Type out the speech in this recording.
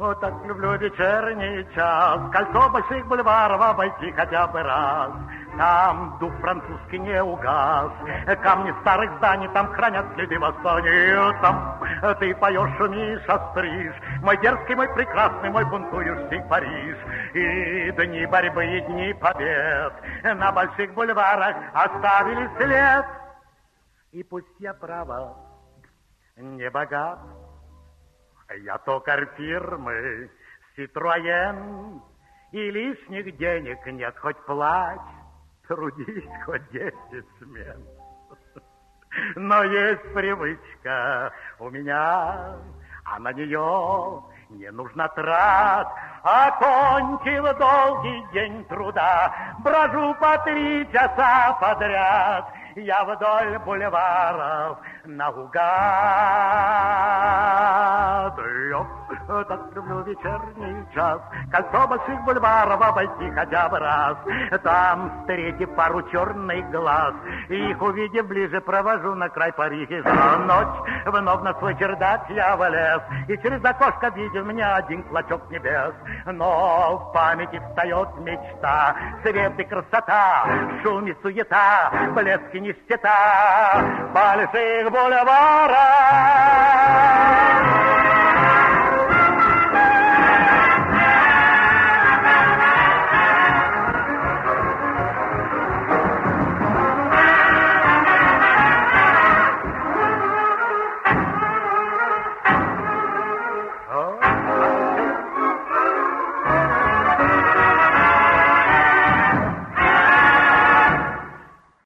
Вот так люблю вечерний час, кольцо больших бульваров обойти хотя бы раз. Там дух французский не угас, камни старых зданий там хранят следы восстания. Там ты поешь, шумишь, остришь, мой дерзкий, мой прекрасный, мой бунтующий Париж. И дни борьбы, и дни побед на больших бульварах оставили след. И пусть я, право, не богат, я токарь фирмы Citroën, и лишних денег нет, хоть плачь, трудись хоть 10 смен. Но есть привычка у меня, а на нее не нужно трат. Окончив долгий день труда, брожу по 3 часа подряд. Я вдоль бульваров наугад. Так люблю вечерний час, кольцо больших бульваров обойти хотя бы раз. Там встретив пару черных глаз, их увидев ближе, провожу на край Парижа. Ночь, вновь на свой чердак я влез, и через окошко видел меня один клочок небес. Но в памяти встает мечта, свет и красота, шум и суета, блеск и нищета больших бульваров.